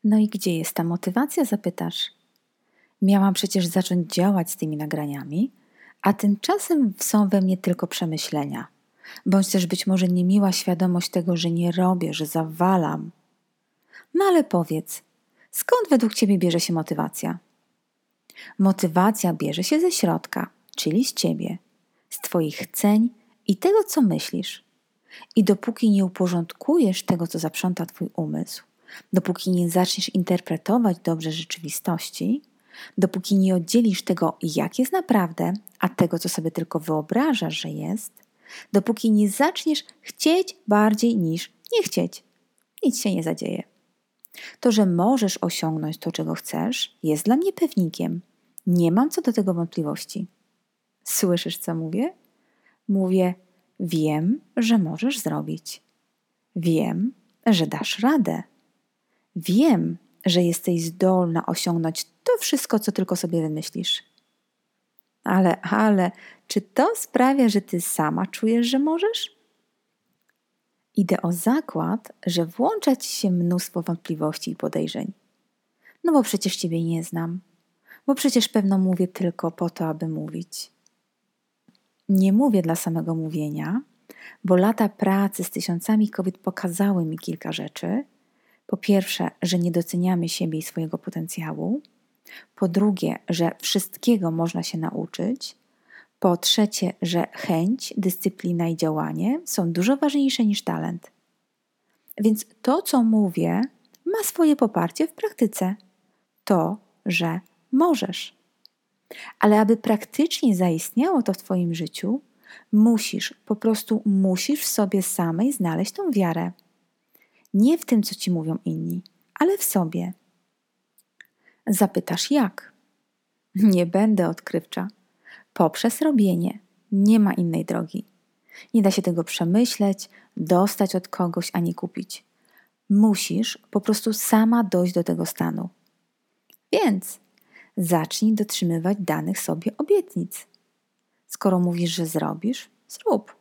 No i gdzie jest ta motywacja, zapytasz? Miałam przecież zacząć działać z tymi nagraniami, a tymczasem są we mnie tylko przemyślenia. Bądź też być może niemiła świadomość tego, że nie robię, że zawalam. No ale powiedz, skąd według Ciebie bierze się motywacja? Motywacja bierze się ze środka, czyli z Ciebie, z Twoich chceń i tego, co myślisz. I dopóki nie uporządkujesz tego, co zaprząta Twój umysł, dopóki nie zaczniesz interpretować dobrze rzeczywistości, dopóki nie oddzielisz tego, jak jest naprawdę, a tego, co sobie tylko wyobrażasz, że jest, dopóki nie zaczniesz chcieć bardziej niż nie chcieć, nic się nie zadzieje. To, że możesz osiągnąć to, czego chcesz, jest dla mnie pewnikiem. Nie mam co do tego wątpliwości. Słyszysz, co mówię? Mówię, wiem, że możesz zrobić. Wiem, że dasz radę. Wiem, że jesteś zdolna osiągnąć to wszystko, co tylko sobie wymyślisz. Ale, czy to sprawia, że ty sama czujesz, że możesz? Idę o zakład, że włącza ci się mnóstwo wątpliwości i podejrzeń. No bo przecież ciebie nie znam. Bo przecież pewno mówię tylko po to, aby mówić. Nie mówię dla samego mówienia, bo lata pracy z tysiącami kobiet pokazały mi kilka rzeczy. Po pierwsze, że nie doceniamy siebie i swojego potencjału. Po drugie, że wszystkiego można się nauczyć. Po trzecie, że chęć, dyscyplina i działanie są dużo ważniejsze niż talent. Więc to, co mówię, ma swoje poparcie w praktyce. To, że możesz. Ale aby praktycznie zaistniało to w Twoim życiu, po prostu musisz w sobie samej znaleźć tą wiarę. Nie w tym, co Ci mówią inni, ale w sobie. Zapytasz jak? Nie będę odkrywcza. Poprzez robienie. Nie ma innej drogi. Nie da się tego przemyśleć, dostać od kogoś, ani kupić. Musisz po prostu sama dojść do tego stanu. Więc zacznij dotrzymywać danych sobie obietnic. Skoro mówisz, że zrobisz, zrób.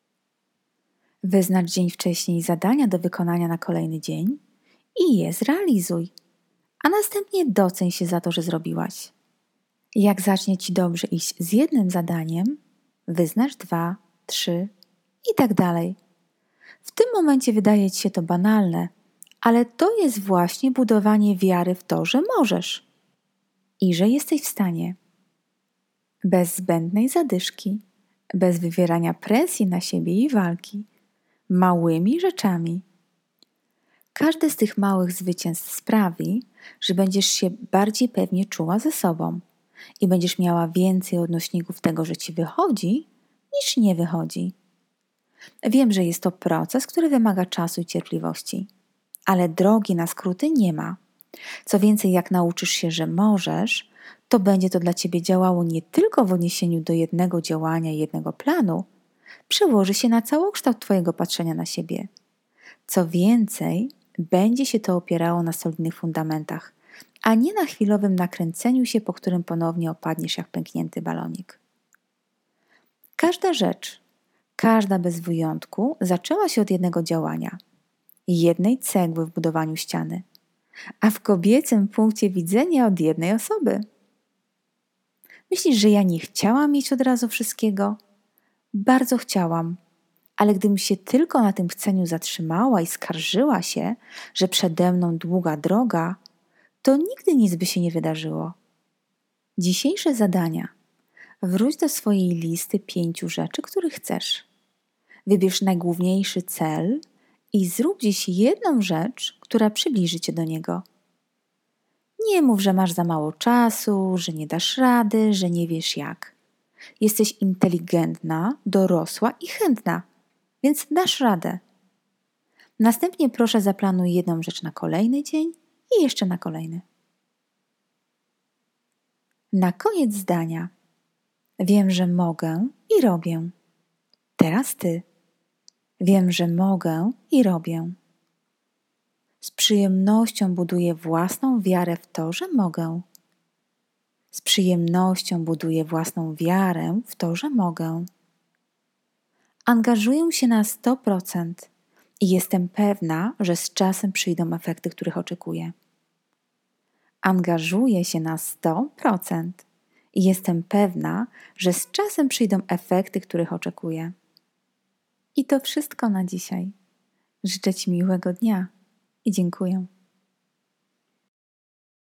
Wyznacz dzień wcześniej zadania do wykonania na kolejny dzień i je zrealizuj, a następnie doceń się za to, że zrobiłaś. Jak zacznie Ci dobrze iść z jednym zadaniem, wyznacz 2, 3 i tak dalej. W tym momencie wydaje Ci się to banalne, ale to jest właśnie budowanie wiary w to, że możesz i że jesteś w stanie. Bez zbędnej zadyszki, bez wywierania presji na siebie i walki, małymi rzeczami. Każde z tych małych zwycięstw sprawi, że będziesz się bardziej pewnie czuła ze sobą i będziesz miała więcej odnośników tego, że Ci wychodzi, niż nie wychodzi. Wiem, że jest to proces, który wymaga czasu i cierpliwości, ale drogi na skróty nie ma. Co więcej, jak nauczysz się, że możesz, to będzie to dla Ciebie działało nie tylko w odniesieniu do jednego działania i jednego planu, przełoży się na całokształt Twojego patrzenia na siebie. Co więcej, będzie się to opierało na solidnych fundamentach, a nie na chwilowym nakręceniu się, po którym ponownie opadniesz jak pęknięty balonik. Każda rzecz, każda bez wyjątku, zaczęła się od jednego działania, jednej cegły w budowaniu ściany, a w kobiecym punkcie widzenia od jednej osoby. Myślisz, że ja nie chciałam mieć od razu wszystkiego? Bardzo chciałam, ale gdybym się tylko na tym chceniu zatrzymała i skarżyła się, że przede mną długa droga, to nigdy nic by się nie wydarzyło. Dzisiejsze zadania. Wróć do swojej listy 5 rzeczy, których chcesz. Wybierz najgłówniejszy cel i zrób dziś jedną rzecz, która przybliży Cię do niego. Nie mów, że masz za mało czasu, że nie dasz rady, że nie wiesz jak. Jesteś inteligentna, dorosła i chętna, więc dasz radę. Następnie proszę zaplanuj jedną rzecz na kolejny dzień i jeszcze na kolejny. Na koniec zdania. Wiem, że mogę i robię. Teraz Ty. Wiem, że mogę i robię. Z przyjemnością buduję własną wiarę w to, że mogę. Z przyjemnością buduję własną wiarę w to, że mogę. Angażuję się na 100% i jestem pewna, że z czasem przyjdą efekty, których oczekuję. Angażuję się na 100% i jestem pewna, że z czasem przyjdą efekty, których oczekuję. I to wszystko na dzisiaj. Życzę Ci miłego dnia i dziękuję.